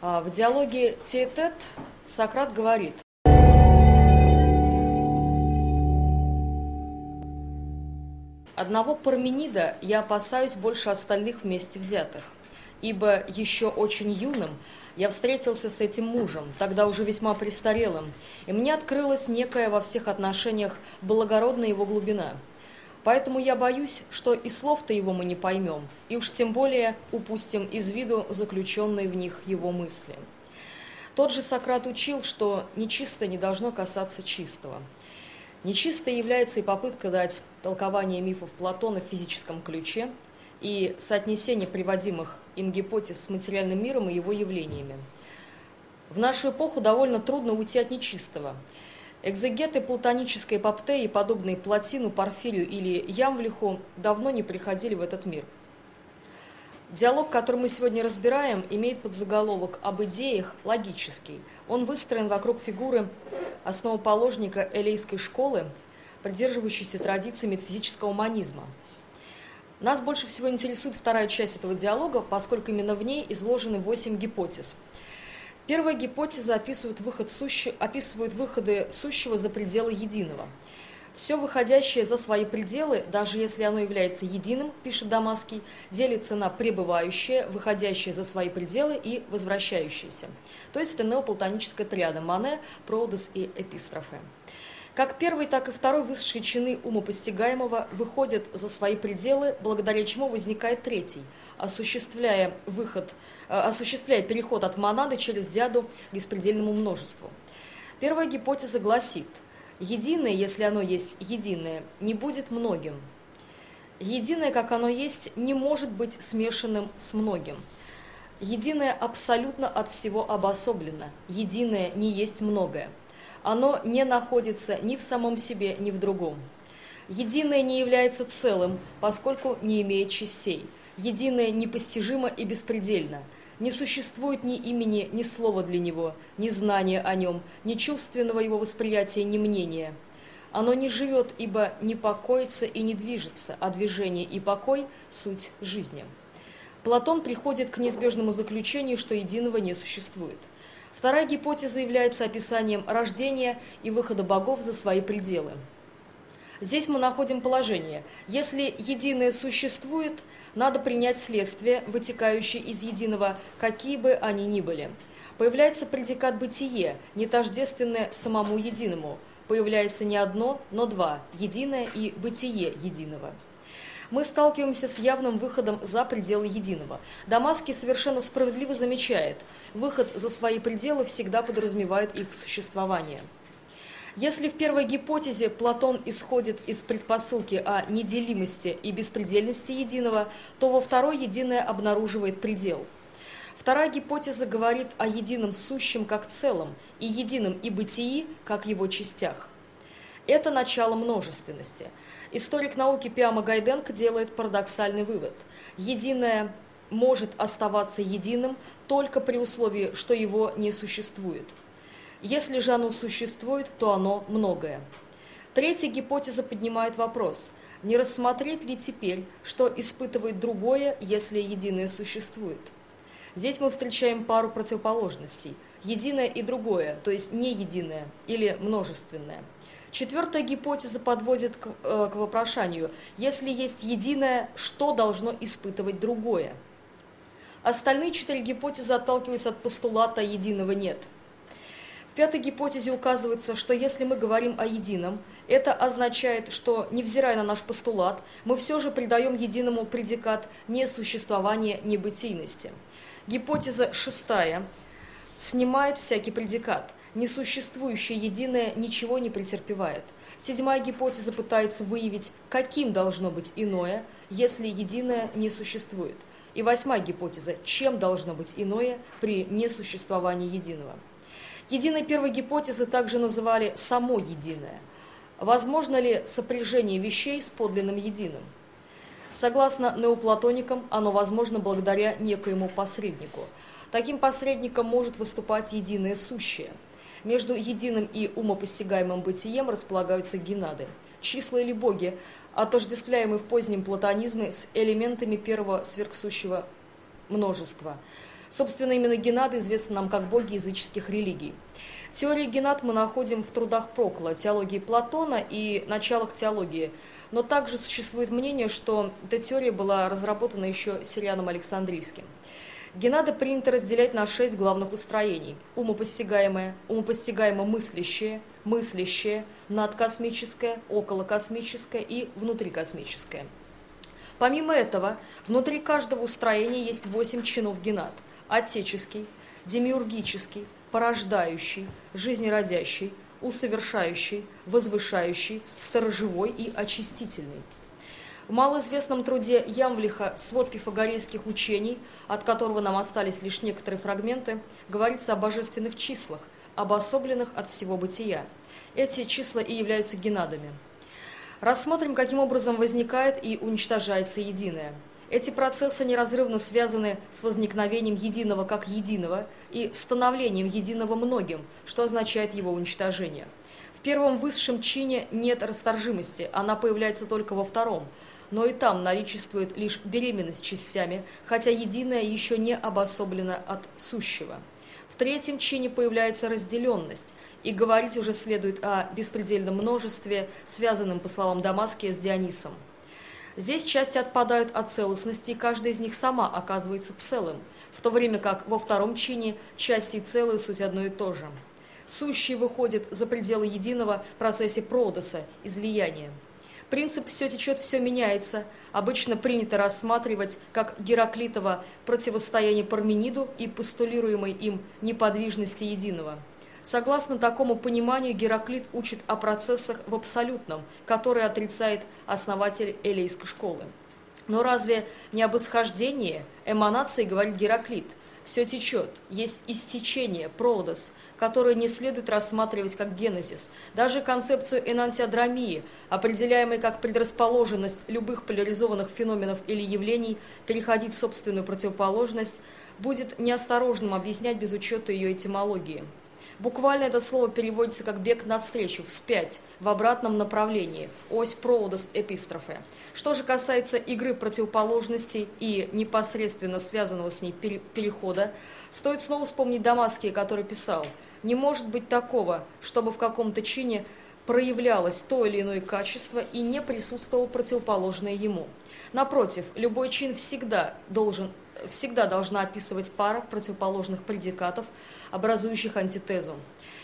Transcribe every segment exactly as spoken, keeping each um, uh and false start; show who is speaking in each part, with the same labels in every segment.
Speaker 1: В диалоге «Тет-а-тет» Сократ говорит: «Одного Парменида я опасаюсь больше остальных вместе взятых, ибо еще очень юным я встретился с этим мужем, тогда уже весьма престарелым, и мне открылась некая во всех отношениях благородная его глубина. Поэтому я боюсь, что и слов-то его мы не поймем, и уж тем более упустим из виду заключенные в них его мысли». Тот же Сократ учил, что нечистое не должно касаться чистого. Нечистой является и попытка дать толкование мифов Платона в физическом ключе и соотнесение приводимых им гипотез с материальным миром и его явлениями. В нашу эпоху довольно трудно уйти от нечистого. Экзегеты платонической эпоптеи, подобные Плотину, Порфирию или Ямвлиху, давно не приходили в этот мир. Диалог, который мы сегодня разбираем, имеет подзаголовок «Об идеях логический». Он выстроен вокруг фигуры основоположника элейской школы, придерживающейся традиции метафизического уманизма. Нас больше всего интересует вторая часть этого диалога, поскольку именно в ней изложены восемь гипотез. Первая гипотеза описывает, выход сущи, описывает выходы сущего за пределы единого. Все выходящее за свои пределы, даже если оно является единым, пишет Дамасский, делится на пребывающее, выходящее за свои пределы и возвращающееся. То есть это неоплатоническая триада – мане, проудос и эпистрофе. Как первый, так и второй высшие чины умопостигаемого выходят за свои пределы, благодаря чему возникает третий, осуществляя, выход, осуществляя переход от монады через диаду к беспредельному множеству. Первая гипотеза гласит: единое, если оно есть единое, не будет многим. Единое, как оно есть, не может быть смешанным с многим. Единое абсолютно от всего обособлено. Единое не есть многое. Оно не находится ни в самом себе, ни в другом. Единое не является целым, поскольку не имеет частей. Единое непостижимо и беспредельно. Не существует ни имени, ни слова для него, ни знания о нем, ни чувственного его восприятия, ни мнения. Оно не живет, ибо не покоится и не движется, а движение и покой – суть жизни. Платон приходит к неизбежному заключению, что единого не существует. Вторая гипотеза является описанием рождения и выхода богов за свои пределы. Здесь мы находим положение: если единое существует, надо принять следствия, вытекающие из единого, какие бы они ни были. Появляется предикат «бытие», не тождественное самому единому. Появляется не одно, но два – единое и бытие единого. Мы сталкиваемся с явным выходом за пределы единого. Дамасский совершенно справедливо замечает: выход за свои пределы всегда подразумевает их существование. Если в первой гипотезе Платон исходит из предпосылки о неделимости и беспредельности единого, то во второй единое обнаруживает предел. Вторая гипотеза говорит о едином сущем как целом и едином и бытии как его частях. Это начало множественности. Историк науки Пиама Гайденко делает парадоксальный вывод: единое может оставаться единым только при условии, что его не существует. Если же оно существует, то оно многое. Третья гипотеза поднимает вопрос: не рассмотреть ли теперь, что испытывает другое, если единое существует? Здесь мы встречаем пару противоположностей: единое и другое, то есть не единое или множественное. Четвертая гипотеза подводит к, э, к вопрошанию: если есть единое, что должно испытывать другое? Остальные четыре гипотезы отталкиваются от постулата «единого нет». В пятой гипотезе указывается, что если мы говорим о едином, это означает, что, невзирая на наш постулат, мы все же придаем единому предикат несуществования, небытийности. Гипотеза шестая снимает всякий предикат. Несуществующее единое ничего не претерпевает. Седьмая гипотеза пытается выявить, каким должно быть иное, если единое не существует. И восьмая гипотеза: чем должно быть иное при несуществовании единого. Единой первой гипотезы также называли само единое. Возможно ли сопряжение вещей с подлинным единым? Согласно неоплатоникам, оно возможно благодаря некоему посреднику. Таким посредником может выступать единое сущее. Между единым и умопостигаемым бытием располагаются генады, числа или боги, отождествляемые в позднем платонизме с элементами первого сверхсущего множество. Собственно, именно Геннады известны нам как боги языческих религий. Теорию Геннад мы находим в трудах Прокла, теологии Платона и началах теологии. Но также существует мнение, что эта теория была разработана еще Сирианом Александрийским. Геннады принято разделять на шесть главных устроений: умопостигаемое, умопостигаемо-мыслящее, мыслящее, надкосмическое, околокосмическое и внутрикосмическое. Помимо этого, внутри каждого устроения есть восемь чинов Геннад: отеческий, демиургический, порождающий, жизнеродящий, усовершающий, возвышающий, сторожевой и очистительный. В малоизвестном труде Ямвлиха «Свод пифагорейских учений», от которого нам остались лишь некоторые фрагменты, говорится о божественных числах, обособленных от всего бытия. Эти числа и являются геннадами. Рассмотрим, каким образом возникает и уничтожается единое. Эти процессы неразрывно связаны с возникновением единого как единого и становлением единого многим, что означает его уничтожение. В первом высшем чине нет расторжимости, она появляется только во втором, но и там наличествует лишь беременность частями, хотя единое еще не обособлено от сущего. В третьем чине появляется разделенность, и говорить уже следует о беспредельном множестве, связанном, по словам Дамаския, с Дионисом. Здесь части отпадают от целостности, и каждая из них сама оказывается целым, в то время как во втором чине части и целые суть одно и то же. Сущий выходит за пределы единого в процессе продоса, излияния. Принцип «все течет, все меняется» обычно принято рассматривать как Гераклитово противостояние Пармениду и постулируемой им неподвижности единого. Согласно такому пониманию, Гераклит учит о процессах в абсолютном, который отрицает основатель элейской школы. Но разве не об исхождении, эманации говорит Гераклит? Все течет, есть истечение, продос, которое не следует рассматривать как генезис. Даже концепцию энантиодромии, определяемой как предрасположенность любых поляризованных феноменов или явлений переходить в собственную противоположность, будет неосторожным объяснять без учета ее этимологии. Буквально это слово переводится как «бег навстречу», «вспять», в обратном направлении, ось проудос эпистрофе. Что же касается игры противоположностей и непосредственно связанного с ней перехода, стоит снова вспомнить Дамаския, который писал: «Не может быть такого, чтобы в каком-то чине проявлялось то или иное качество и не присутствовало противоположное ему. Напротив, любой чин всегда, должен, всегда должна описывать пара противоположных предикатов, образующих антитезу.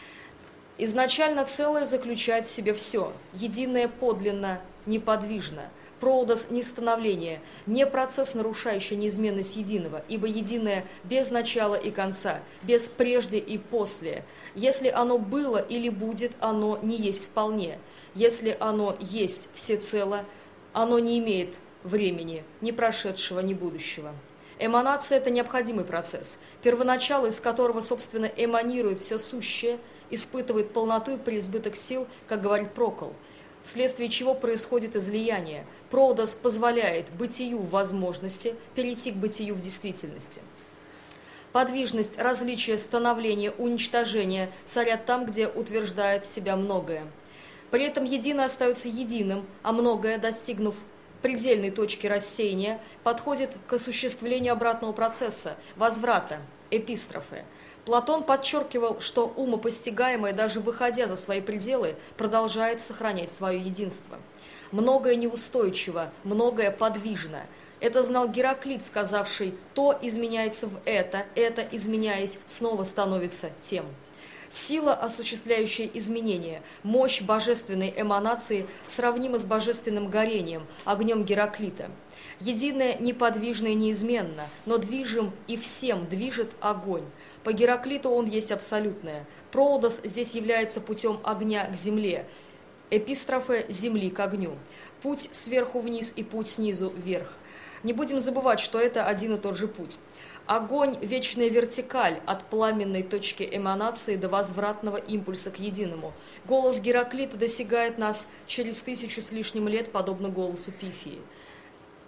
Speaker 1: Изначально целое заключает в себе все, единое подлинно, неподвижно. Проудос не становление, не процесс, нарушающий неизменность единого, ибо единое без начала и конца, без прежде и после. Если оно было или будет, оно не есть вполне. Если оно есть всецело, оно не имеет времени, ни прошедшего, ни будущего». Эманация – это необходимый процесс, первоначало из которого, собственно, эманирует все сущее, испытывает полноту и преизбыток сил, как говорит Прокл, вследствие чего происходит излияние. Проудос позволяет бытию в возможности перейти к бытию в действительности. Подвижность, различие, становление, уничтожение царят там, где утверждает себя многое. При этом единое остается единым, а многое, достигнув предельной точки рассеяния, подходит к осуществлению обратного процесса, возврата, эпистрофы. Платон подчеркивал, что умопостигаемое, даже выходя за свои пределы, продолжает сохранять свое единство. Многое неустойчиво, многое подвижно. Это знал Гераклит, сказавший: «То изменяется в это, это, изменяясь, снова становится тем». Сила, осуществляющая изменения, мощь божественной эманации сравнима с божественным горением, огнем Гераклита. Единое неподвижно и неизменно, но движим и всем движет огонь. По Гераклиту он есть абсолютное. Проудос здесь является путем огня к земле, эпистрофе земли к огню. Путь сверху вниз и путь снизу вверх. Не будем забывать, что это один и тот же путь. Огонь – вечная вертикаль от пламенной точки эманации до возвратного импульса к единому. Голос Гераклита достигает нас через тысячу с лишним лет, подобно голосу Пифии.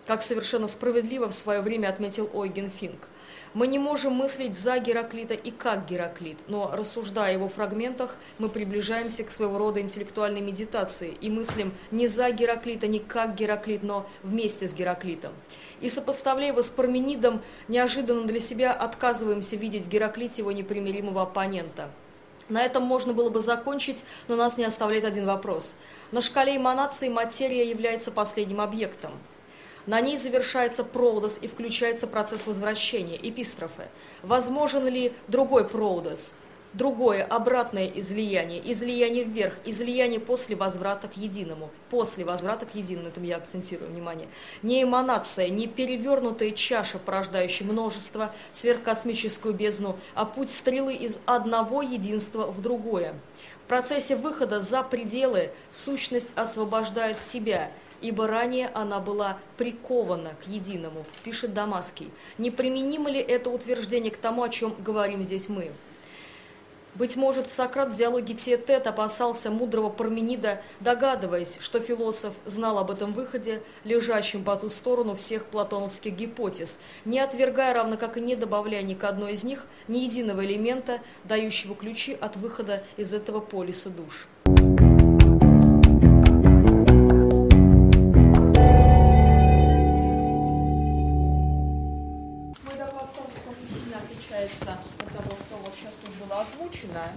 Speaker 1: как совершенно справедливо в свое время отметил Ойген Финк. Мы не можем мыслить за Гераклита и как Гераклит, но, рассуждая о его фрагментах, мы приближаемся к своего рода интеллектуальной медитации и мыслим не за Гераклита, не как Гераклит, но вместе с Гераклитом. И, сопоставляя его с Парменидом, неожиданно для себя отказываемся видеть в Гераклите его непримиримого оппонента. На этом можно было бы закончить, но нас не оставляет один вопрос. На шкале эманации материя является последним объектом. На ней завершается проудос и включается процесс возвращения, эпистрофы. Возможен ли другой проудос, другое, обратное излияние, излияние вверх, излияние после возврата к единому, после возврата к единому, это я акцентирую внимание. Не эманация, не перевернутая чаша, порождающая множество, сверхкосмическую бездну, а путь стрелы из одного единства в другое. В процессе выхода за пределы сущность освобождает себя, ибо ранее она была прикована к единому, пишет Дамасский. Неприменимо ли это утверждение к тому, о чем говорим здесь мы? Быть может, Сократ в диалоге Тет-Тет опасался мудрого Парменида, догадываясь, что философ знал об этом выходе, лежащем по ту сторону всех платоновских гипотез, не отвергая, равно как и не добавляя ни к одной из них ни единого элемента, дающего ключи от выхода из этого полиса душ.
Speaker 2: Отличается от того, что вот сейчас тут было озвучено.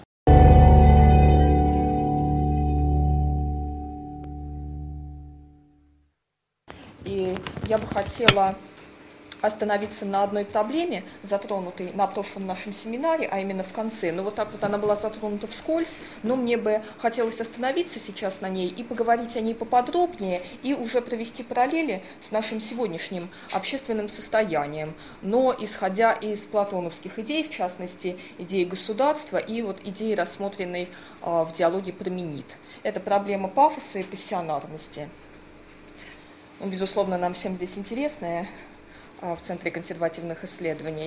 Speaker 2: И я бы хотела остановиться на одной проблеме, затронутой на прошлом нашем семинаре, а именно в конце. Но вот так вот она была затронута вскользь, но мне бы хотелось остановиться сейчас на ней и поговорить о ней поподробнее, и уже провести параллели с нашим сегодняшним общественным состоянием, но исходя из платоновских идей, в частности, идеи государства и вот идеи, рассмотренной а, в диалоге Парменид. Это проблема пафоса и пассионарности. Ну, безусловно, нам всем здесь интересная в Центре консервативных исследований.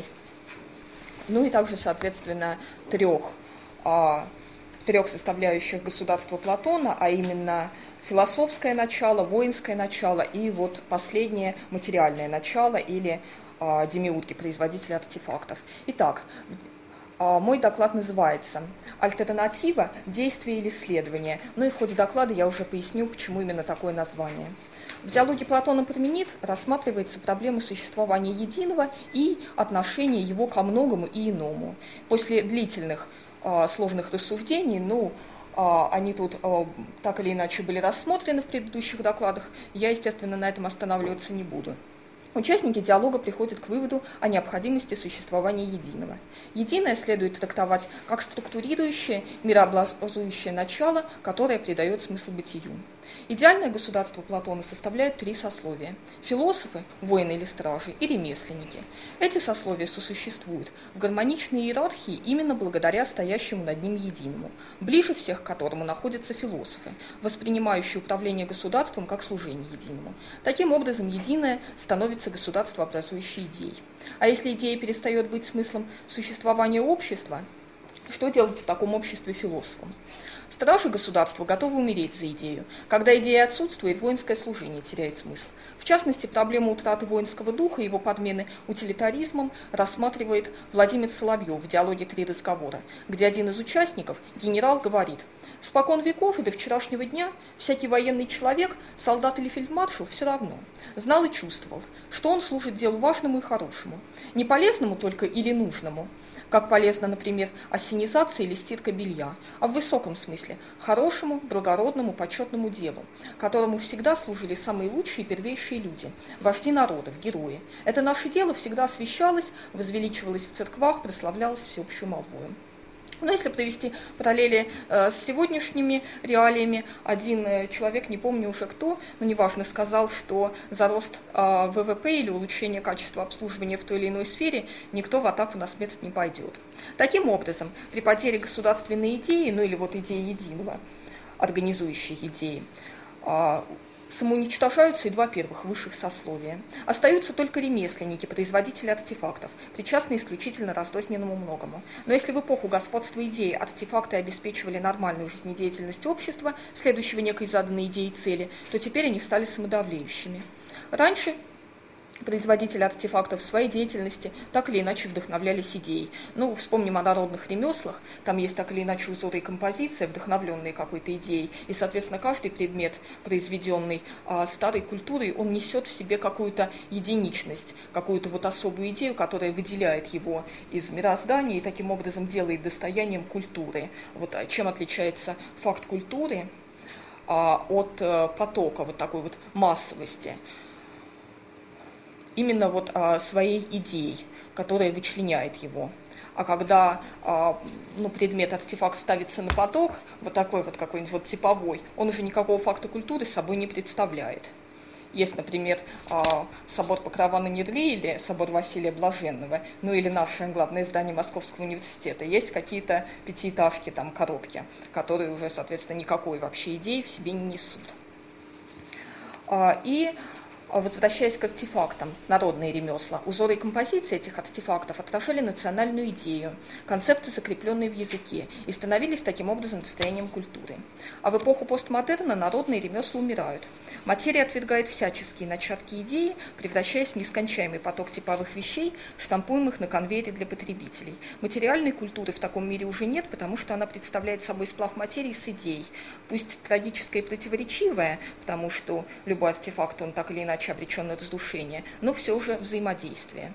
Speaker 2: Ну и также, соответственно, трех, а, трех составляющих государства Платона, а именно философское начало, воинское начало и вот последнее материальное начало или а, демиурги, производители артефактов. Итак, а, мой доклад называется «Альтернатива, действие или исследование». Ну и в ходе доклада я уже поясню, почему именно такое название. В диалоге Платона Парменид рассматривается проблема существования единого и отношения его ко многому и иному. После длительных э, сложных рассуждений, ну, э, они тут э, так или иначе были рассмотрены в предыдущих докладах, я, естественно, на этом останавливаться не буду. Участники диалога приходят к выводу о необходимости существования единого. Единое следует трактовать как структурирующее, мирообразующее начало, которое придает смысл бытию. Идеальное государство Платона составляет три сословия – философы, воины или стражи и ремесленники. Эти сословия сосуществуют в гармоничной иерархии именно благодаря стоящему над ним единому, ближе всех к которому находятся философы, воспринимающие управление государством как служение единому. Таким образом, единое становится государствообразующей идеей. А если идея перестает быть смыслом существования общества, что делать в таком обществе философам? Стражи государства готовы умереть за идею. Когда идея отсутствует, воинское служение теряет смысл. В частности, проблему утраты воинского духа и его подмены утилитаризмом рассматривает Владимир Соловьев в диалоге «Три разговора», где один из участников, генерал, говорит: «Спокон веков и до вчерашнего дня всякий военный человек, солдат или фельдмаршал, все равно, знал и чувствовал, что он служит делу важному и хорошему, не полезному только или нужному, как полезна, например, ассенизация или стирка белья, а в высоком смысле хорошему, благородному, почетному делу, которому всегда служили самые лучшие и первейшие люди, вожди народов, герои. Это наше дело всегда освящалось, возвеличивалось в церквах, прославлялось всеобщим молвою». Но если провести параллели э, с сегодняшними реалиями, один э, человек, не помню уже кто, но неважно, сказал, что за рост э, вэ вэ пэ или улучшение качества обслуживания в той или иной сфере никто в атаку на смерть не пойдет. Таким образом, при потере государственной идеи, ну или вот идеи единого, организующей идеи, э, самоуничтожаются и два первых высших сословия. Остаются только ремесленники, производители артефактов, причастные исключительно разрозненному многому. Но если в эпоху господства идеи артефакты обеспечивали нормальную жизнедеятельность общества, следующего некой заданной идеей цели, то теперь они стали самодавлеющими. Раньше производители артефактов в своей деятельности так или иначе вдохновлялись идеей. Ну, вспомним о народных ремеслах, там есть так или иначе узоры и композиция, вдохновленные какой-то идеей, и, соответственно, каждый предмет, произведенный а, старой культурой, он несет в себе какую-то единичность, какую-то вот особую идею, которая выделяет его из мироздания и таким образом делает достоянием культуры. Вот чем отличается факт культуры а, от а, потока, вот такой вот массовости? Именно вот а, своей идеей, которая вычленяет его. А когда а, ну, предмет, артефакт ставится на поток, вот такой вот какой-нибудь вот типовой, он уже никакого факта культуры собой не представляет. Есть, например, а, собор Покрова на Недре или собор Василия Блаженного, ну или наше главное здание Московского университета. Есть какие-то пятиэтажки, там, коробки, которые уже, соответственно, никакой вообще идеи в себе не несут. А, и возвращаясь к артефактам, народные ремесла, узоры и композиции этих артефактов отражали национальную идею, концепты, закрепленные в языке, и становились таким образом достоянием культуры. А в эпоху постмодерна народные ремесла умирают. Материя отвергает всяческие начатки идеи, превращаясь в нескончаемый поток типовых вещей, штампуемых на конвейере для потребителей. Материальной культуры в таком мире уже нет, потому что она представляет собой сплав материи с идеей. Пусть трагическая и противоречивая, потому что любой артефакт, он так или иначе обречен на разрушение, но все же взаимодействие.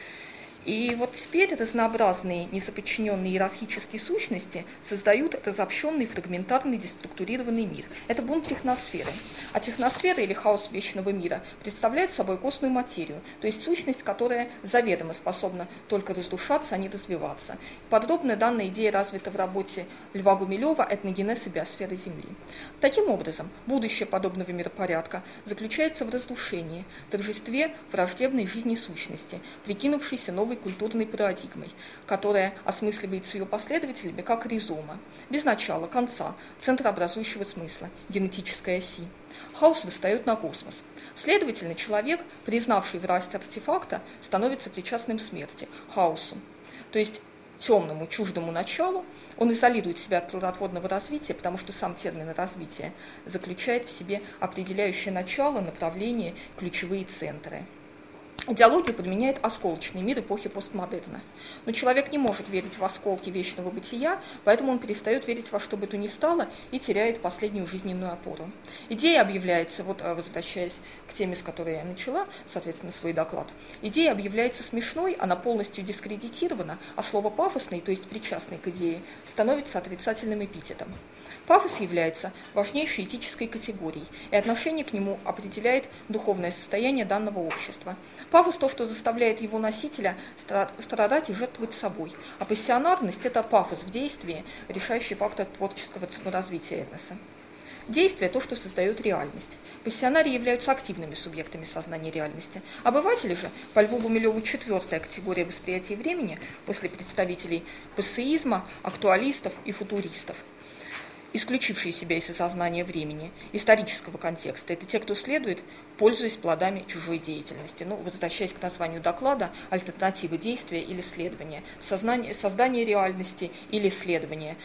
Speaker 2: И вот теперь разнообразные, несоподчиненные иерархические сущности создают разобщенный, фрагментарный, деструктурированный мир. Это бунт техносферы. А техносфера или хаос вечного мира представляет собой костную материю, то есть сущность, которая заведомо способна только разрушаться, а не развиваться. Подробно данная идея развита в работе Льва Гумилева «Этногенез и биосфера Земли». Таким образом, будущее подобного миропорядка заключается в разрушении, торжестве враждебной жизни сущности, прикинувшейся новой культурной парадигмой, которая осмысливается ее последователями как ризома, без начала, конца, центрообразующего смысла, генетической оси. Хаос восстает на космос. Следовательно, человек, признавший власть артефакта, становится причастным смерти, хаосу, то есть темному, чуждому началу. Он изолирует себя от плодотворного развития, потому что сам термин развития заключает в себе определяющее начало, направление, ключевые центры. Идеологию подменяет осколочный мир эпохи постмодерна. Но человек не может верить в осколки вечного бытия, поэтому он перестает верить во что бы то ни стало и теряет последнюю жизненную опору. Идея объявляется, вот возвращаясь к теме, с которой я начала, соответственно, свой доклад, идея объявляется смешной, она полностью дискредитирована, а слово пафосный, то есть причастный к идее, становится отрицательным эпитетом. Пафос является важнейшей этической категорией, и отношение к нему определяет духовное состояние данного общества. Пафос – то, что заставляет его носителя страдать и жертвовать собой, а пассионарность – это пафос в действии, решающий фактор творческого развития этноса. Действие – то, что создает реальность. Пассионарии являются активными субъектами сознания реальности. Обыватели же, по Льву Гумилеву, четвертая категория восприятия времени после представителей пассеизма, актуалистов и футуристов, исключившие себя из сознания времени, исторического контекста. Это те, кто следует, пользуясь плодами чужой деятельности. Ну, возвращаясь к названию доклада, альтернатива действия или следования, сознание, создание реальности или следование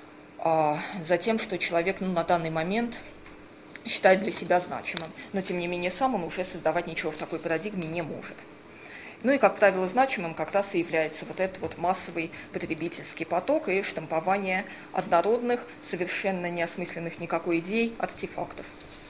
Speaker 2: а, за тем, что человек ну, на данный момент считает для себя значимым, но тем не менее сам он уже создавать ничего в такой парадигме не может. Ну и, как правило, значимым как раз и является вот этот вот массовый потребительский поток и штампование однородных, совершенно неосмысленных никакой идей, артефактов.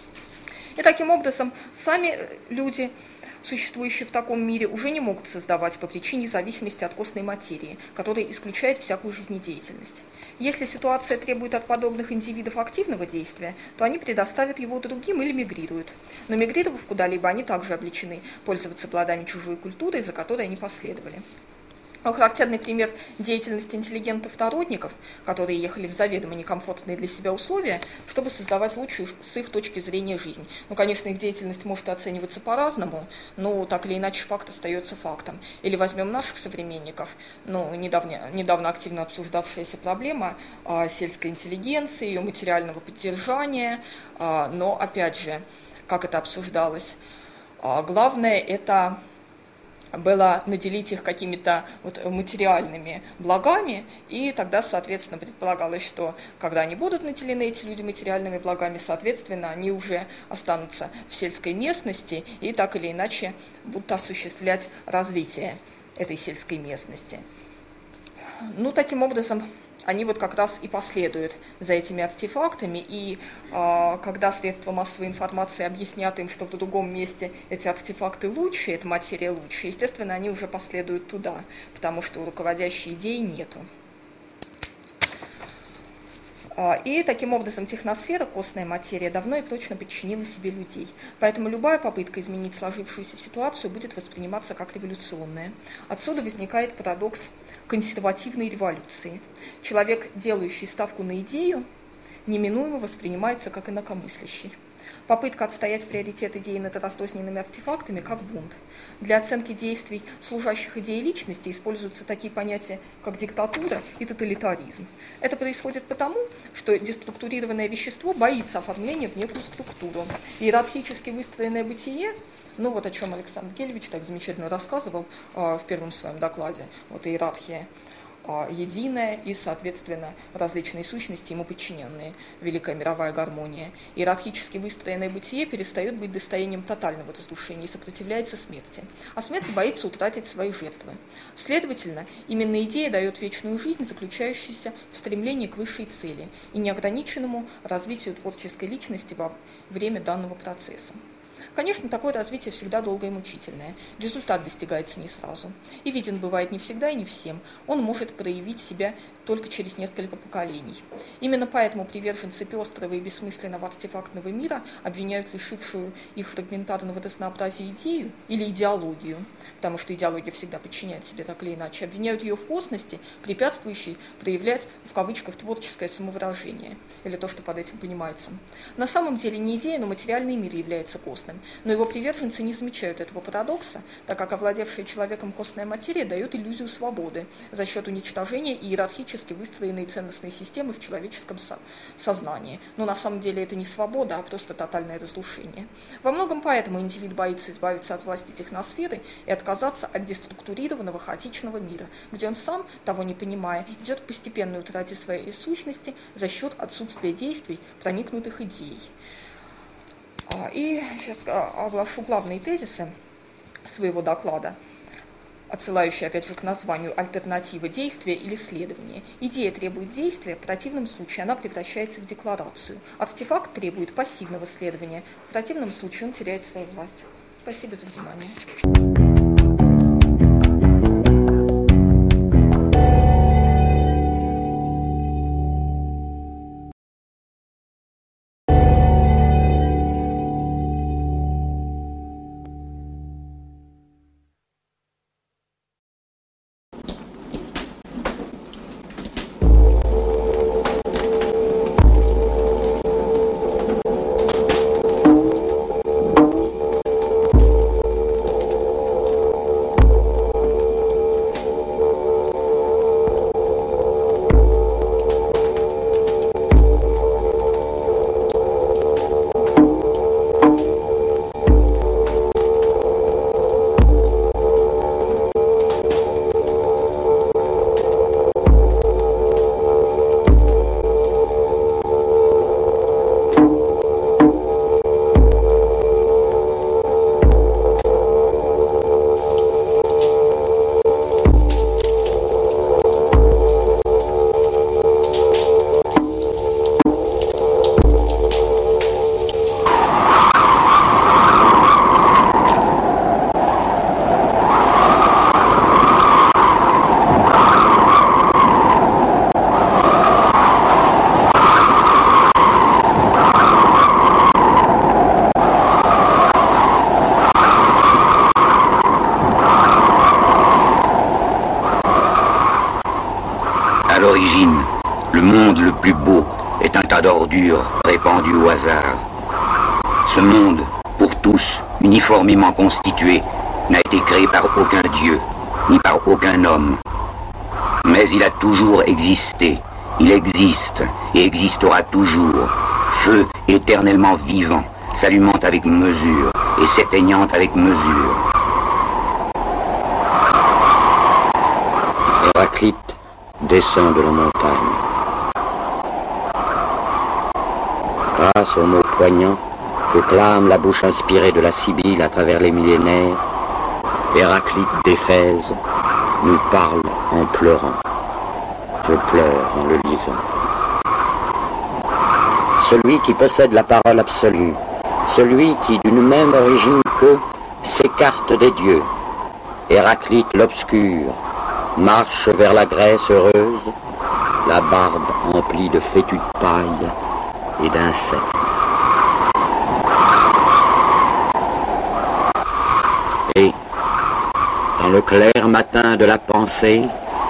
Speaker 2: И таким образом сами люди, существующие в таком мире, уже не могут создавать по причине зависимости от костной материи, которая исключает всякую жизнедеятельность. Если ситуация требует от подобных индивидов активного действия, то они предоставят его другим или мигрируют. Но мигрировав куда-либо, они также обречены пользоваться плодами чужой культуры, за которой они последовали. Характерный пример деятельности интеллигентов-народников, которые ехали в заведомо некомфортные для себя условия, чтобы создавать лучшую с их точки зрения жизнь. Ну, конечно, их деятельность может оцениваться по-разному, но так или иначе факт остается фактом. Или возьмем наших современников, ну, недавно, недавно активно обсуждавшаяся проблема а, сельской интеллигенции, ее материального поддержания, а, но, опять же, как это обсуждалось, а, главное это было наделить их какими-то вот материальными благами, и тогда, соответственно, предполагалось, что когда они будут наделены, эти люди, материальными благами, соответственно, они уже останутся в сельской местности и так или иначе будут осуществлять развитие этой сельской местности. Ну, таким образом, они вот как раз и последуют за этими артефактами, и э, когда средства массовой информации объяснят им, что в другом месте эти артефакты лучше, эта материя лучше, естественно, они уже последуют туда, потому что руководящей идеи нету. И таким образом техносфера, костная материя, давно и прочно подчинила себе людей. Поэтому любая попытка изменить сложившуюся ситуацию будет восприниматься как революционная. Отсюда возникает парадокс консервативной революции. Человек, делающий ставку на идею, неминуемо воспринимается как инакомыслящий. Попытка отстоять приоритет идеи над разрозненными артефактами как бунт. Для оценки действий, служащих идее личности, используются такие понятия, как диктатура и тоталитаризм. Это происходит потому, что деструктурированное вещество боится оформления в некую структуру. Иерархически выстроенное бытие, ну вот о чем Александр Гелевич так замечательно рассказывал э, в первом своем докладе, вот иерархия единое и, соответственно, различные сущности ему подчиненные, великая мировая гармония. Иерархически выстроенное бытие перестает быть достоянием тотального разрушения и сопротивляется смерти. А смерть боится утратить свои жертвы. Следовательно, именно идея дает вечную жизнь, заключающуюся в стремлении к высшей цели и неограниченному развитию творческой личности во время данного процесса. Конечно, такое развитие всегда долгое и мучительное. Результат достигается не сразу. И виден бывает не всегда и не всем. Он может проявить себя только через несколько поколений. Именно поэтому приверженцы пестрого и бессмысленного артефактного мира обвиняют лишившую их фрагментарного разнообразия идею или идеологию, потому что идеология всегда подчиняет себе так или иначе, обвиняют ее в косности, препятствующей проявлять в кавычках творческое самовыражение, или то, что под этим понимается. На самом деле не идея, но материальный мир является костным. Но его приверженцы не замечают этого парадокса, так как овладевшая человеком костная материя дает иллюзию свободы за счет уничтожения иерархически выстроенной ценностной системы в человеческом со- сознании. Но на самом деле это не свобода, а просто тотальное разрушение. Во многом поэтому индивид боится избавиться от власти техносферы и отказаться от деструктурированного хаотичного мира, где он сам, того не понимая, идет к постепенной утрате своей сущности за счет отсутствия действий, проникнутых идеей. И сейчас оглашу главные тезисы своего доклада, отсылающие опять же к названию «Альтернатива действия» или «Следование». Идея требует действия, в противном случае она превращается в декларацию. Артефакт требует пассивного следования, в противном случае он теряет свою власть. Спасибо за внимание.
Speaker 3: l'origine, le monde le plus beau est un tas d'ordures répandues au hasard. Ce monde, pour tous, uniformément constitué, n'a été créé par aucun dieu, ni par aucun homme. Mais il a toujours existé, il existe et existera toujours, feu éternellement vivant, s'allumant avec mesure et s'éteignant avec mesure. Héraclite descend de la montagne. Grâce aux mots poignants que clame la bouche inspirée de la Sibylle à travers les millénaires, Héraclite d'Éphèse nous parle en pleurant. Je pleure en le lisant. Celui qui possède la parole absolue, celui qui, d'une même origine qu'eux, s'écarte des dieux, Héraclite l'obscur, marche vers la Grèce heureuse, la barbe emplie de fétus de paille et d'insectes. Et, dans le clair matin de la pensée,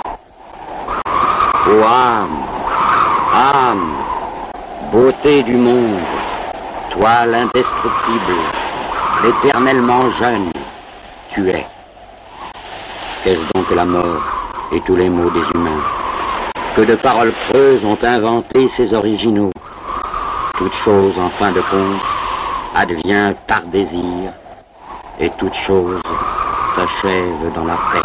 Speaker 3: ô âme, âme, beauté du monde, toi l'indestructible, l'éternellement jeune, tu es. Qu'est-ce donc la mort et tous les maux des humains? Que de paroles creuses ont inventé ces originaux? Toute chose, en fin de compte, advient par désir, et toute chose s'achève dans la paix.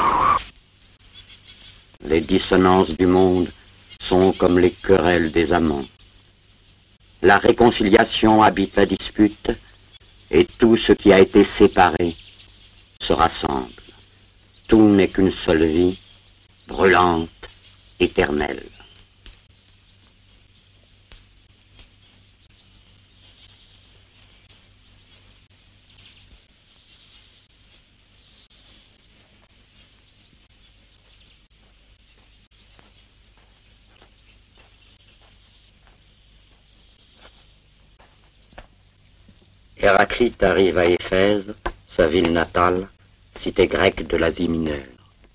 Speaker 3: Les dissonances du monde sont comme les querelles des amants. La réconciliation habite la dispute, et tout ce qui a été séparé se rassemble. Tout n'est qu'une seule vie, brûlante, éternelle. Héraclite arrive à Éphèse, sa ville natale, cité grecque de l'Asie mineure.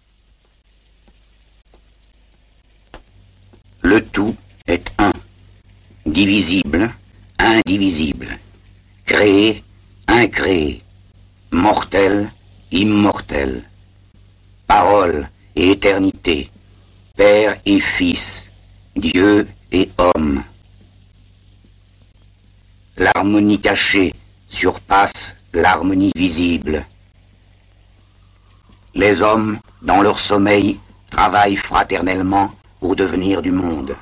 Speaker 4: Le tout est un, divisible, indivisible, créé, incréé, mortel, immortel, parole et éternité, père et fils, Dieu et homme. L'harmonie cachée surpasse l'harmonie visible. Les hommes, dans leur sommeil, travaillent fraternellement au devenir du monde.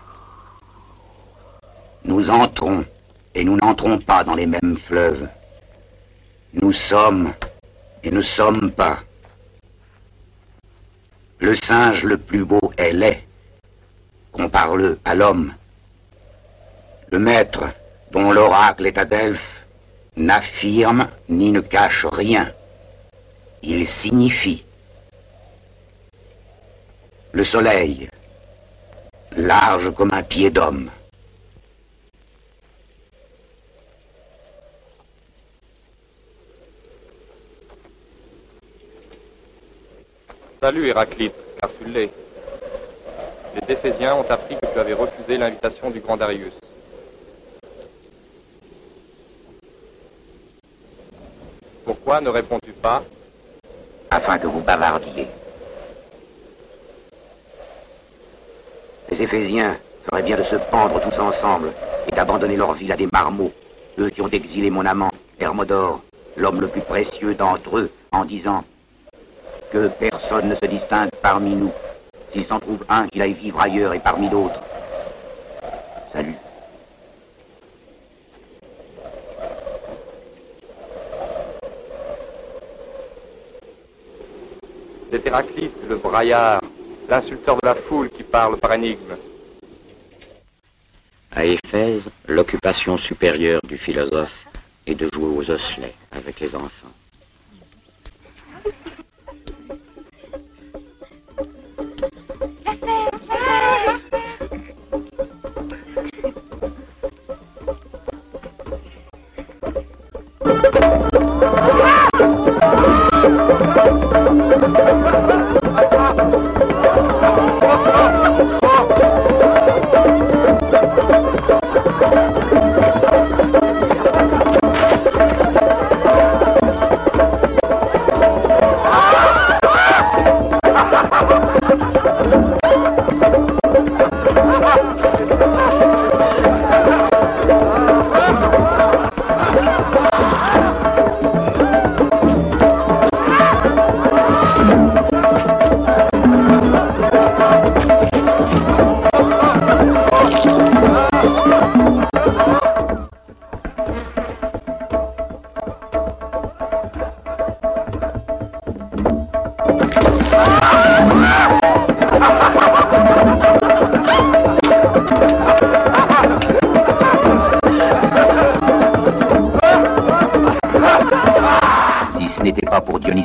Speaker 4: Nous entrons et nous n'entrons pas dans les mêmes fleuves. Nous sommes et ne sommes pas. Le singe le plus beau est laid. Compare-le à l'homme. Le maître, dont l'oracle est à Delphes, n'affirme ni ne cache rien. Il signifie. Le soleil, large comme un pied d'homme.
Speaker 5: Salut Héraclite, car tu l'es. Les Éphésiens ont appris que tu avais refusé l'invitation du grand Darius. Pourquoi ne réponds-tu pas?
Speaker 4: Afin que vous bavardiez. Les Éphésiens feraient bien de se pendre tous ensemble et d'abandonner leur ville à des marmots, eux qui ont exilé mon amant, Hermodore, l'homme le plus précieux d'entre eux, en disant que personne ne se distingue parmi nous, s'il s'en trouve un qu'il aille vivre ailleurs et parmi d'autres. Salut.
Speaker 5: C'est Héraclite, le braillard, l'insulteur de la foule qui parle par énigme.
Speaker 3: À Éphèse, l'occupation supérieure du philosophe est de jouer aux osselets avec les enfants.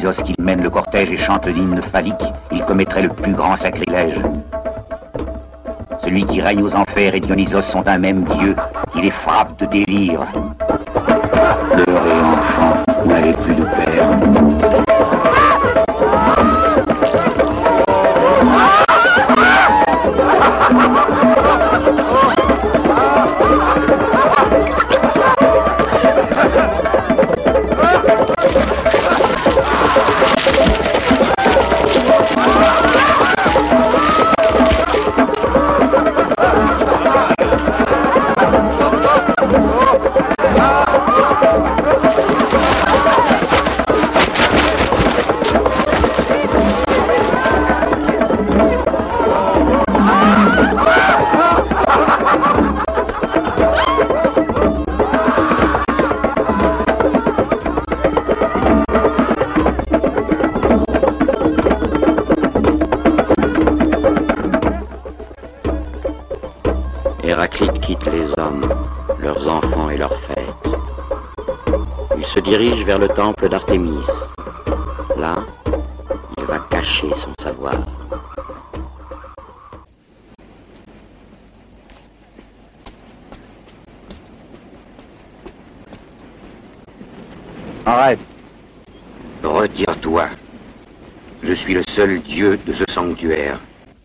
Speaker 3: Dionysos qu'il mène le cortège et chante l'hymne phallique, il commettrait le plus grand sacrilège. Celui qui règne aux enfers et Dionysos sont un même dieu qui les frappe de délire. Pleurez, enfants, vous n'avez plus de père.
Speaker 6: Héraclite quitte les hommes, leurs enfants et leurs fêtes. Il se dirige vers le temple d'Artémis. Là, il va cacher son savoir.
Speaker 3: Arrête. Retire-toi. Je suis le seul dieu de ce sanctuaire.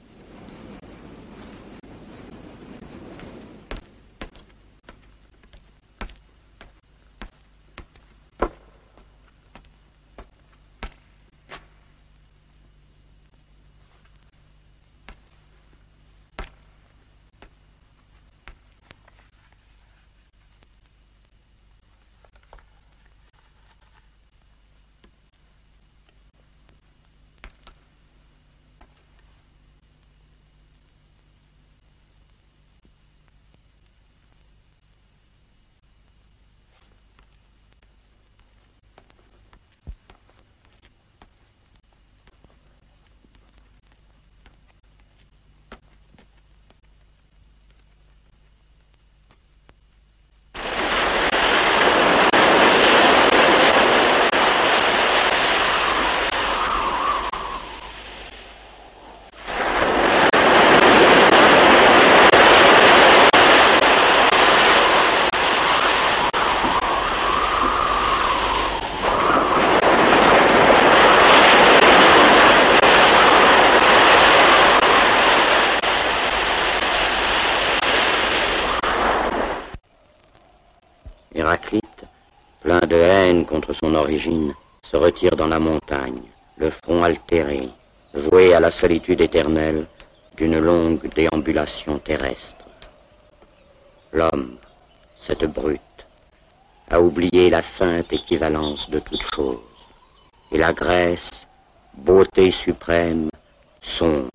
Speaker 6: Héraclite, plein de haine contre son origine, se retire dans la montagne, le front altéré, voué à la solitude éternelle d'une longue déambulation terrestre. L'homme, cette brute, a oublié la sainte équivalence de toute chose, et la Grèce, beauté suprême, sombre.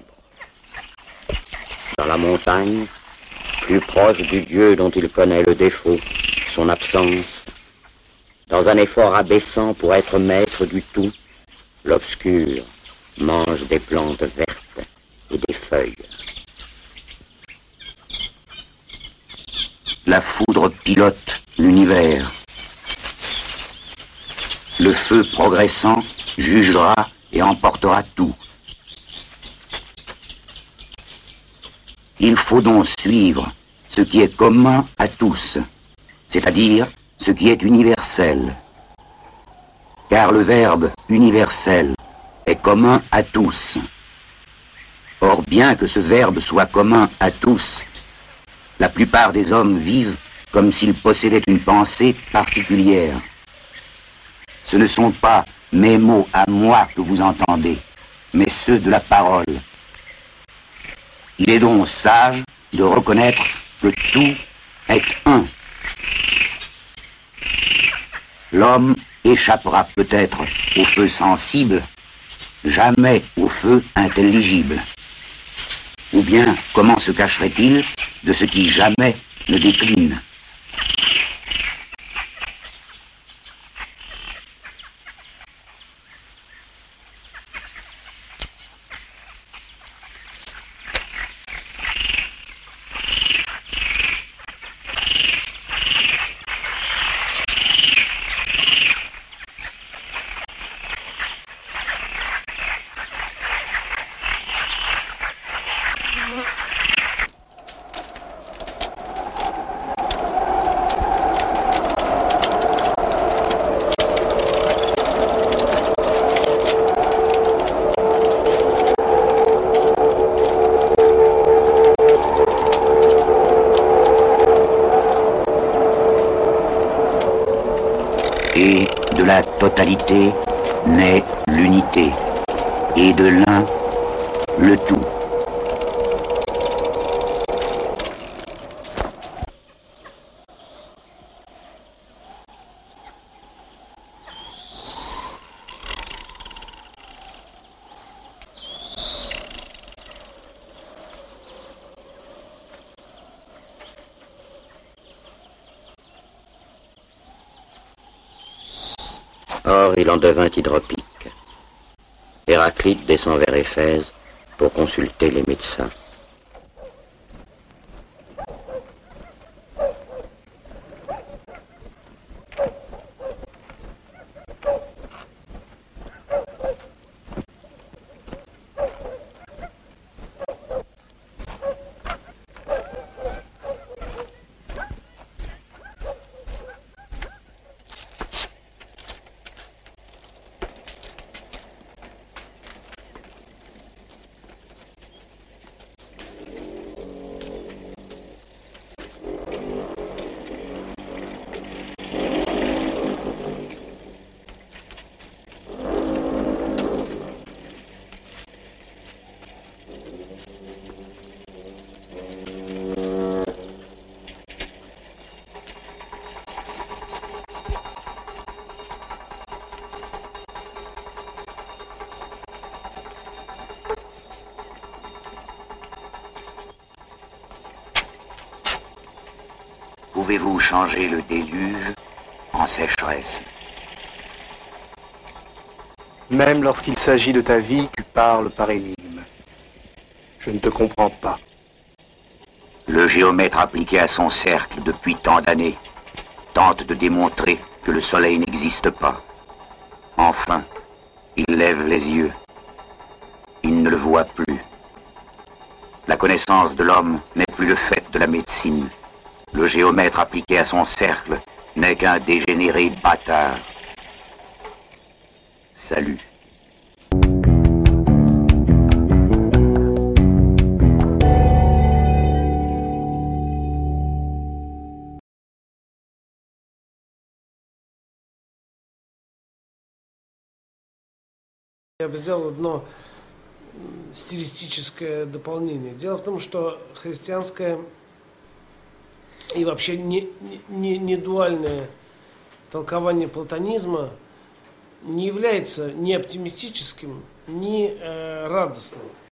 Speaker 6: Dans la montagne, plus proche du Dieu dont il connaît le défaut, son absence, dans un effort abaissant pour être maître du tout, l'obscur mange des plantes vertes et des feuilles.
Speaker 3: La foudre pilote l'univers. Le feu progressant jugera et emportera tout. Il faut donc suivre ce qui est commun à tous, c'est-à-dire ce qui est universel. Car le verbe universel est commun à tous. Or, bien que ce verbe soit commun à tous, la plupart des hommes vivent comme s'ils possédaient une pensée particulière. Ce ne sont pas mes mots à moi que vous entendez, mais ceux de la parole. Il est donc sage de reconnaître que tout est un. L'homme échappera peut-être au feu sensible, jamais au feu intelligible. Ou bien, comment se cacherait-il de ce qui jamais ne décline? la totalité naît l'unité, et de l'un, le tout.
Speaker 6: Or, il en devint hydropique. Héraclite descend vers Éphèse pour consulter les médecins.
Speaker 3: Pouvez-vous changer le déluge en sécheresse?
Speaker 7: Même lorsqu'il s'agit de ta vie, tu parles par énigme. Je ne te comprends pas.
Speaker 3: Le géomètre appliqué à son cercle depuis tant d'années tente de démontrer que le soleil n'existe pas. Enfin, il lève les yeux. Il ne le voit plus. La connaissance de l'homme n'est plus le fait de la médecine. Le géomètre appliqué à son cercle n'est qu'un dégénéré bâtard. Salut.
Speaker 8: Я бы сделал одно стилистическое дополнение. Дело в том, что христианское и вообще не, не, не дуальное толкование платонизма не является ни оптимистическим, ни э, радостным.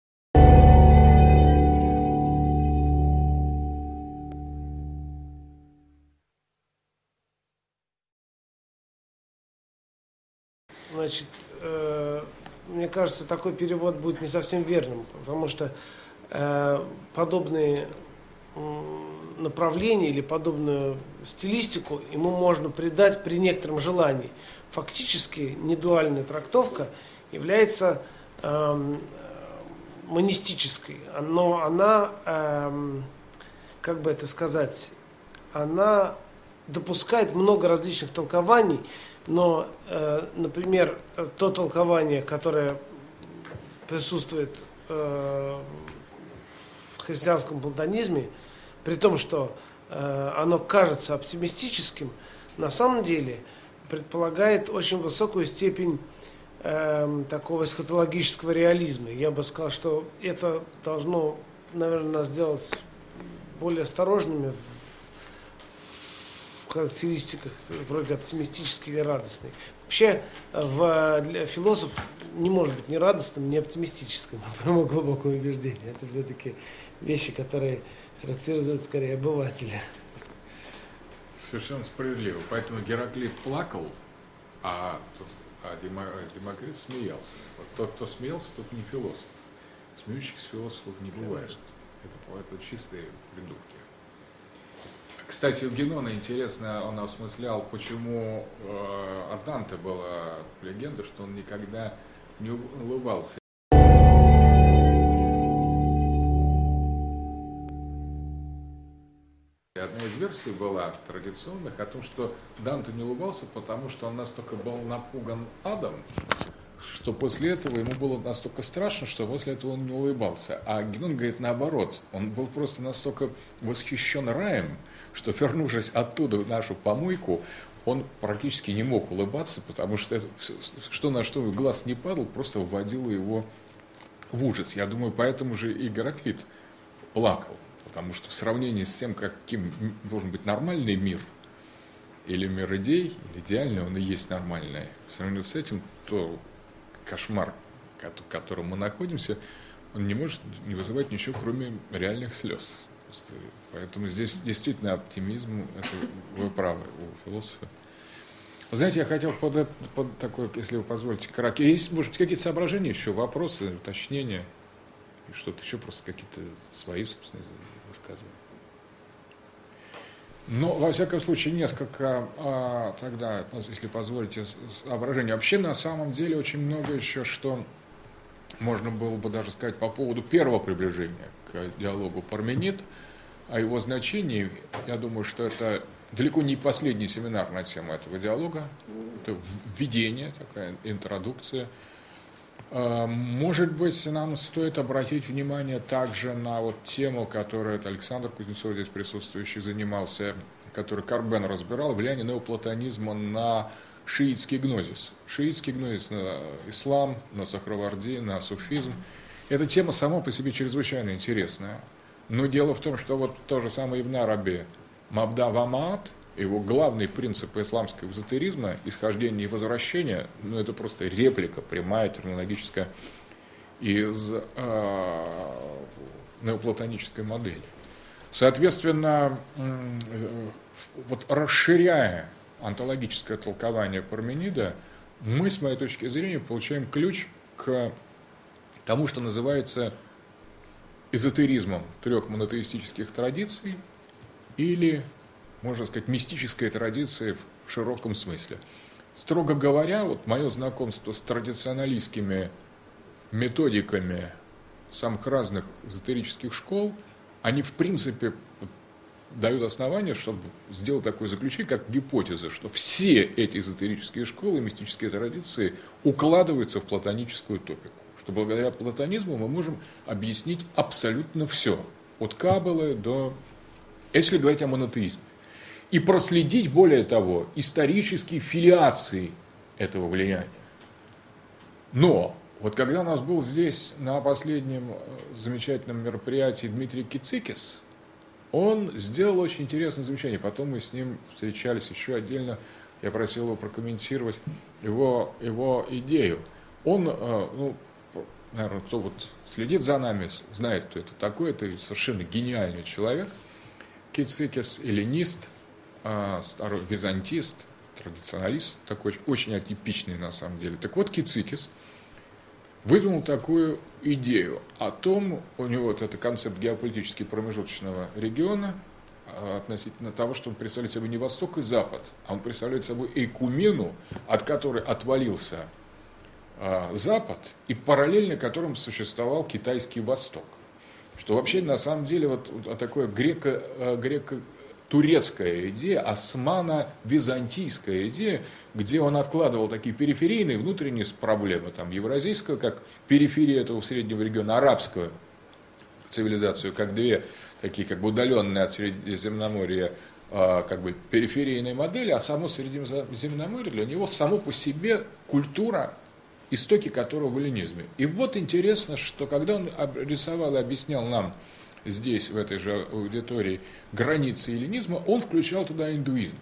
Speaker 8: Значит, э, мне кажется, такой перевод будет не совсем верным, потому что э, подобные направление или подобную стилистику ему можно придать при некотором желании. Фактически недуальная трактовка является э, монистической, но она, э, как бы это сказать, она допускает много различных толкований, но, э, например, то толкование, которое присутствует э, в христианском платонизме, при том, что э, оно кажется оптимистическим, на самом деле предполагает очень высокую степень э, такого эсхатологического реализма. Я бы сказал, что это должно, наверное, нас сделать более осторожными в характеристиках вроде оптимистической или радостной. Вообще, в, для философ не может быть ни радостным, ни оптимистическим, по моему глубокому убеждению. Это все-таки вещи, которые характеризуют скорее обывателя.
Speaker 9: Совершенно справедливо. Поэтому Гераклит плакал, а, тот, а Демокрит смеялся. Вот тот, кто смеялся, тот не философ. Смеющихся философов не бывает. Это, это чистые придурки. Кстати, у Генона интересно, он осмыслял, почему э, от Данте была легенда, что он никогда не улыбался. Одна из версий была традиционных о том, что Данте не улыбался, потому что он настолько был напуган адом, что после этого ему было настолько страшно, что после этого он не улыбался. А Генон говорит наоборот, он был просто настолько восхищен раем, что, вернувшись оттуда в нашу помойку, он практически не мог улыбаться, потому что это, что на что глаз не падал, просто вводило его в ужас. Я думаю, поэтому же и Гераклит плакал, потому что в сравнении с тем, каким должен быть нормальный мир, или мир идей, или идеальный, он и есть нормальный. В сравнении с этим, то кошмар, в котором мы находимся, он не может не вызывать ничего, кроме реальных слез. Поэтому здесь действительно оптимизм, это вы правы, у философа. Вы знаете, я хотел под, под такой, если вы позволите, краткий. Есть, может быть, какие-то соображения еще, вопросы, уточнения, и что-то еще, просто какие-то свои, собственно, высказывания. Но, во всяком случае, несколько, а, тогда, если позволите, соображений. Вообще, на самом деле, очень много еще, что можно было бы даже сказать по поводу первого приближения к диалогу Парменид, о его значении. Я думаю, что это далеко не последний семинар на тему этого диалога. Это введение, такая интродукция. Может быть, нам стоит обратить внимание также на вот тему, которую Александр Кузнецов, здесь присутствующий, занимался, который Карбен разбирал, влияние неоплатонизма на шиитский гнозис. Шиитский гнозис на ислам, на Сахраварди, на суфизм. Эта тема сама по себе чрезвычайно интересная. Но дело в том, что вот то же самое Ибн Араби, Мабда Вамаат, его главный принцип исламского эзотеризма, исхождение и возвращение, ну это просто реплика, прямая, терминологическая, из э, неоплатонической модели. Соответственно, э, вот расширяя онтологическое толкование Парменида, мы, с моей точки зрения, получаем ключ к тому, что называется эзотеризмом трех монотеистических традиций, или, можно сказать, мистической традиции в широком смысле. Строго говоря, вот мое знакомство с традиционалистскими методиками самых разных эзотерических школ, они в принципе дают основания, чтобы сделать такое заключение, как гипотеза, что все эти эзотерические школы, мистические традиции укладываются в платоническую топику. Что благодаря платонизму мы можем объяснить абсолютно все. От Каббалы до... Если говорить о монотеизме. И проследить, более того, исторические филиации этого влияния. Но, вот когда у нас был здесь на последнем замечательном мероприятии Дмитрий Кицикис, он сделал очень интересное замечание. Потом мы с ним встречались еще отдельно. Я просил его прокомментировать его, его идею. Он, ну, наверное, кто вот следит за нами, знает, кто это такой. Это совершенно гениальный человек. Кицикис, эллинист, старый византист, традиционалист, такой очень атипичный на самом деле. Так вот, Кицикис выдумал такую идею о том, у него вот это концепт геополитически промежуточного региона, относительно того, что он представляет собой не Восток и Запад, а он представляет собой эйкумену, от которой отвалился Запад, и параллельно которому существовал китайский Восток. Что вообще на самом деле вот, вот такое греко, греко-турецкая идея, османо-византийская идея, где он откладывал такие периферийные внутренние проблемы, там евразийскую, как периферия этого среднего региона, арабскую цивилизацию, как две такие как бы удаленные от Средиземноморья как бы периферийные модели, а само Средиземноморье для него само по себе культура, истоки которого в эллинизме. И вот интересно, что когда он рисовал и объяснял нам здесь, в этой же аудитории, границы эллинизма, он включал туда индуизм.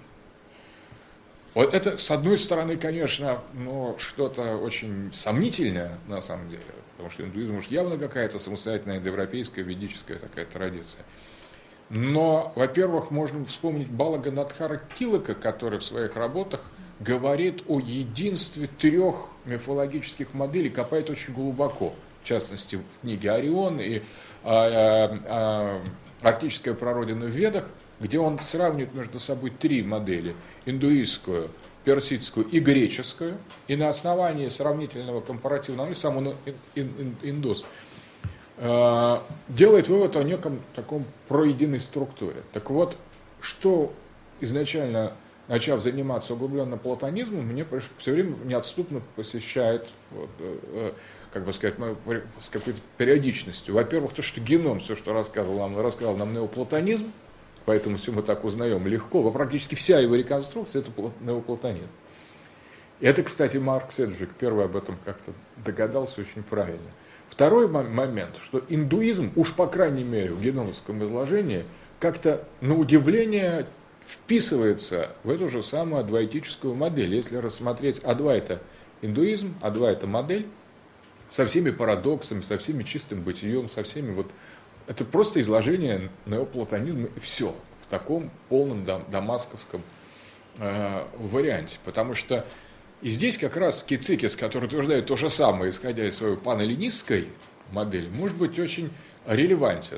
Speaker 9: Вот это, с одной стороны, конечно, ну, что-то очень сомнительное на самом деле, потому что индуизм уж явно какая-то самостоятельная индоевропейская, ведическая такая традиция. Но, во-первых, можно вспомнить Балаганадхара Тилака, который в своих работах говорит о единстве трех мифологических моделей, копает очень глубоко. В частности, в книге «Орион» и а, а, «Арктическая прародина в Ведах», где он сравнивает между собой три модели – индуистскую, персидскую и греческую, и на основании сравнительного компаративного, ну, сам он индус, делает вывод о неком таком проединой структуре. Так вот, что изначально, начав заниматься углубленно платонизмом, мне все время неотступно посещает, вот, как бы сказать, с какой-то периодичностью. Во-первых, то, что геном, все, что рассказывал нам, рассказал нам неоплатонизм, поэтому все мы так узнаем легко. Во практически вся его реконструкция – это неоплатонизм. Это, кстати, Марк Седжвик первый об этом как-то догадался очень правильно. Второй момент, что индуизм, уж по крайней мере в геномовском изложении, как-то на удивление вписывается в эту же самую адвайтическую модель. Если рассмотреть адвайта индуизм, адвайта модель, со всеми парадоксами, со всеми чистым бытием, со всеми вот... Это просто изложение неоплатонизма и все. В таком полном дамасковском э, варианте. Потому что и здесь как раз Кицикис, который утверждает то же самое, исходя из своей панэллинистской модели, может быть очень релевантен.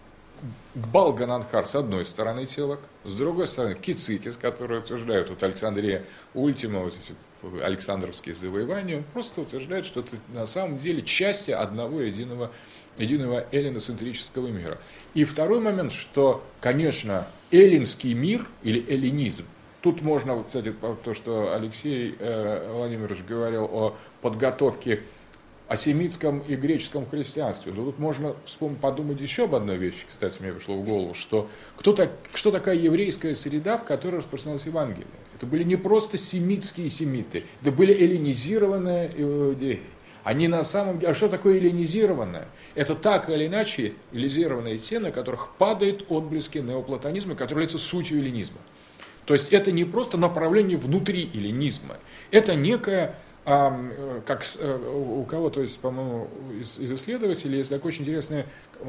Speaker 9: Гбал Гананхар с одной стороны телок, с другой стороны Кицикис, который утверждает, вот Александрия Ультима, вот эти Александровские завоевания, он просто утверждает, что это на самом деле части одного единого, единого эллиноцентрического мира. И второй момент, что, конечно, эллинский мир или эллинизм, тут можно, кстати, то, что Алексей э, Владимирович говорил о подготовке о семитском и греческом христианстве. Но тут можно вспомнить, подумать еще об одной вещи, кстати, мне пришло в голову, что кто так, что такая еврейская среда, в которой распространялось Евангелие. Это были не просто семитские семиты, это были эллинизированные иудеи. Они на самом деле... А что такое эллинизированное? Это так или иначе эллинизированные те, на которых падают отблески неоплатонизма, которые являются сутью эллинизма. То есть это не просто направление внутри эллинизма, это некое... А, как у кого-то, по-моему, из, из исследователей есть такая очень интересная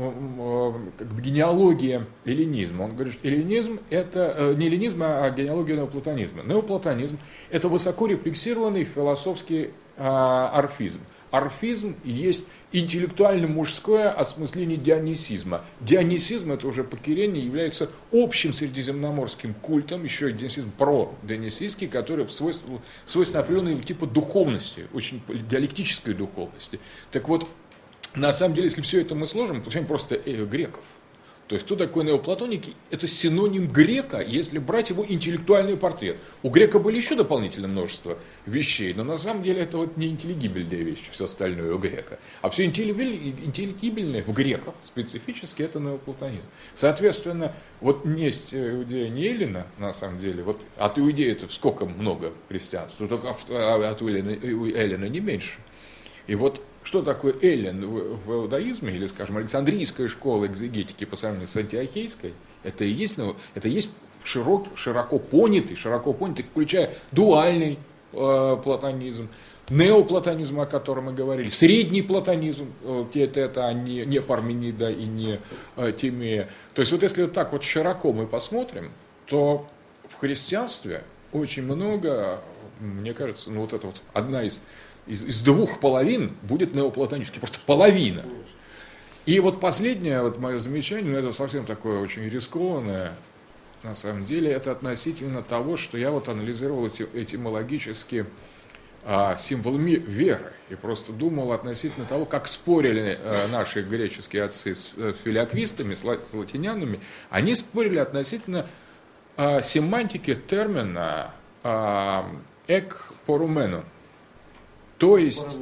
Speaker 9: как бы, генеалогия эллинизма. Он говорит, что эллинизм это не эллинизм, а генеалогия неоплатонизма. Неоплатонизм это высоко рефлексированный философский а, орфизм. Орфизм есть интеллектуально-мужское осмысление дионисизма. Дионисизм, это уже покерение, является общим средиземноморским культом, еще и дионисизм про-дионисийский, который свойствен, свойствен определенной типа духовности, очень диалектической духовности. Так вот, на самом деле, если все это мы сложим, получаем просто э, греков. То есть, кто такой неоплатоники? Это синоним грека, если брать его интеллектуальный портрет. У грека были еще дополнительное множество вещей, но на самом деле это вот не интеллигибельная вещь, все остальное у грека. А все интеллигибельное в греках специфически это неоплатонизм. Соответственно, вот несть иудея не Эллина, на самом деле, вот от иудеев сколько много христианства, только от Эллина не меньше. И вот что такое Эллин в иудаизме, или, скажем, Александрийская школа экзегетики по сравнению с антиохейской, это и есть, это и есть широк, широко понятый, широко понятый, включая дуальный э, платонизм, неоплатонизм, о котором мы говорили, средний платонизм, э, это, это не, не Парменида и не э, Тимея. То есть вот если вот так вот широко мы посмотрим, то в христианстве очень много, мне кажется, ну вот это вот одна из Из, из двух половин будет неоплатонический, просто половина. И вот последнее вот мое замечание, ну это совсем такое очень рискованное, на самом деле, это относительно того, что я вот анализировал эти, этимологически а, символ веры, и просто думал относительно того, как спорили а, наши греческие отцы с, с филиаквистами, с, ла, с латинянами, они спорили относительно а, семантики термина а, «эк поруменон». То есть,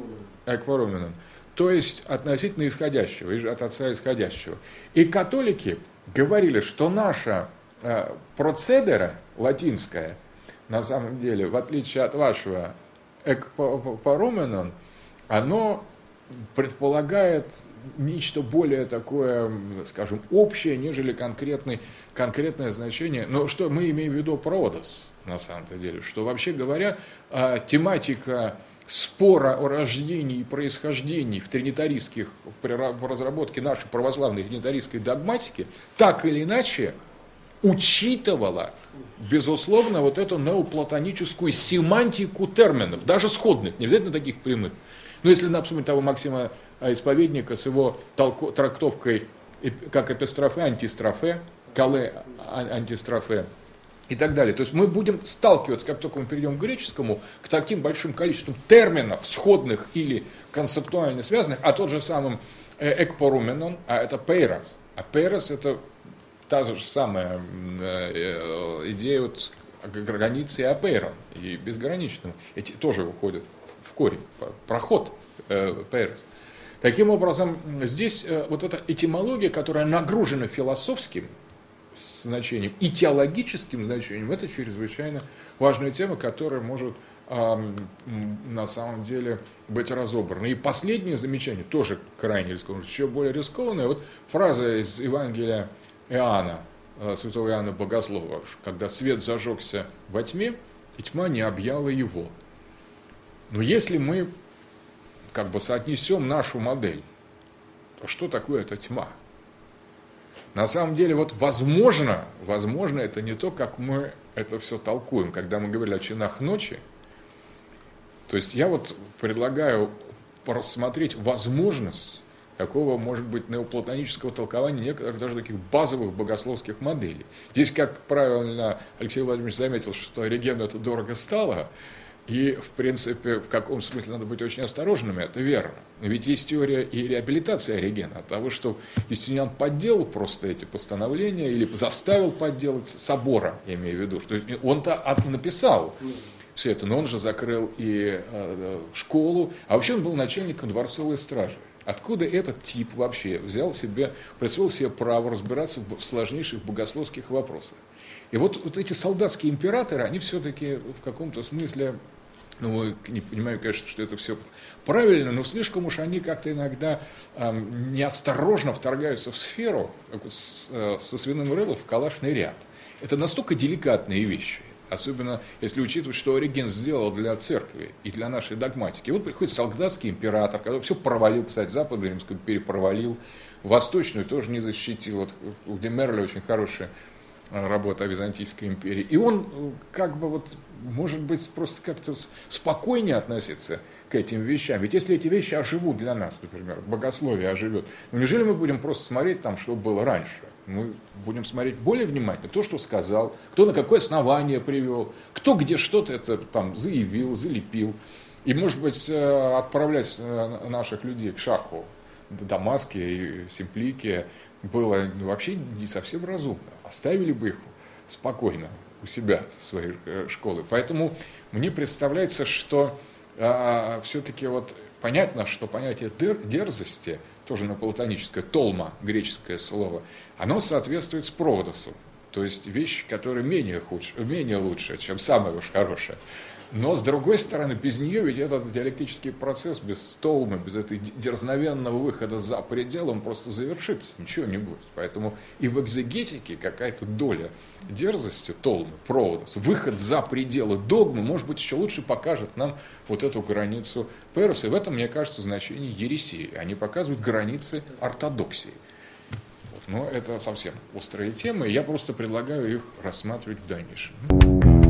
Speaker 9: то есть относительно исходящего, от отца исходящего. И католики говорили, что наша э, процедера латинская, на самом деле, в отличие от вашего экпоруменон, оно предполагает нечто более такое, скажем, общее, нежели конкретный, конкретное значение. Но что мы имеем в виду продос, на самом-то деле, что вообще говоря, э, тематика спора о рождении и происхождении в тринитаристских, в разработке нашей православной тринитаристской догматики, так или иначе учитывала, безусловно, вот эту неоплатоническую семантику терминов, даже сходных, не обязательно таких прямых. Но если надо вспомнить того Максима Исповедника с его толко, трактовкой как эпистрофе, антистрофе, кале, антистрофе, и так далее. То есть мы будем сталкиваться, как только мы перейдем к греческому, к таким большим количествам терминов, сходных или концептуально связанных, а тот же самым экпоруменон, а это пейрос. А пейрос это та же самая идея вот границы апейрон и безграничного. Эти тоже уходят в корень, проход пейрос. Таким образом, здесь вот эта этимология, которая нагружена философским, значением и теологическим значением, это чрезвычайно важная тема, которая может э, на самом деле быть разобрана. И последнее замечание, тоже крайне рискованное, еще более рискованное. Вот фраза из Евангелия Иоанна, э, святого Иоанна Богослова, когда свет зажегся во тьме, и тьма не объяла его. Но если мы как бы соотнесем нашу модель, то что такое эта тьма? На самом деле, вот возможно, возможно, это не то, как мы это все толкуем, когда мы говорили о чинах ночи. То есть я вот предлагаю рассмотреть возможность такого, может быть, неоплатонического толкования некоторых даже таких базовых богословских моделей. Здесь, как правильно Алексей Владимирович заметил, что Оригену это дорого стало, и, в принципе, в каком смысле надо быть очень осторожными, это верно. Ведь есть теория и реабилитация Оригена от того, что Юстиниан подделал просто эти постановления или заставил подделать собора, я имею в виду. Что он-то написал все это, но он же закрыл и э, школу, а вообще он был начальником дворцовой стражи. Откуда этот тип вообще взял себе, присвоил себе право разбираться в сложнейших богословских вопросах? И вот, вот эти солдатские императоры, они все-таки в каком-то смысле, ну, не понимаю, конечно, что это все правильно, но слишком уж они как-то иногда эм, неосторожно вторгаются в сферу, как вот с, э, со свиным рылом в калашный ряд. Это настолько деликатные вещи. Особенно если учитывать, что Ориген сделал для церкви и для нашей догматики. И вот приходит солдатский император, который все провалил, кстати, Западную Римскую перепровалил, Восточную тоже не защитил. Вот у Демерля очень хорошая работа о Византийской империи. И он как бы вот, может быть, просто как-то спокойнее относиться к этим вещам. Ведь если эти вещи оживут для нас, например, богословие оживет, ну неужели мы будем просто смотреть там, что было раньше? Мы будем смотреть более внимательно то, что сказал, кто на какое основание привел, кто где что-то это там заявил, залепил. И, может быть, отправлять наших людей к Шаху, Дамаске и Симплике было вообще не совсем разумно. Оставили бы их спокойно у себя, своей школы. Поэтому мне представляется, что а, все-таки вот понятно, что понятие дерзости, тоже неоплатоническое, толма, греческое слово, оно соответствует спроводосу. То есть вещь, которая менее, худш, менее лучшая, чем самая уж хорошая. Но, с другой стороны, без нее ведь этот диалектический процесс, без толмы, без этой дерзновенного выхода за пределы, он просто завершится, ничего не будет. Поэтому и в экзегетике какая-то доля дерзости, толмы, проводос, выход за пределы догмы, может быть, еще лучше покажет нам вот эту границу Переса. И в этом, мне кажется, значение ересии. Они показывают границы ортодоксии. Вот. Но это совсем острые темы, я просто предлагаю их рассматривать в дальнейшем.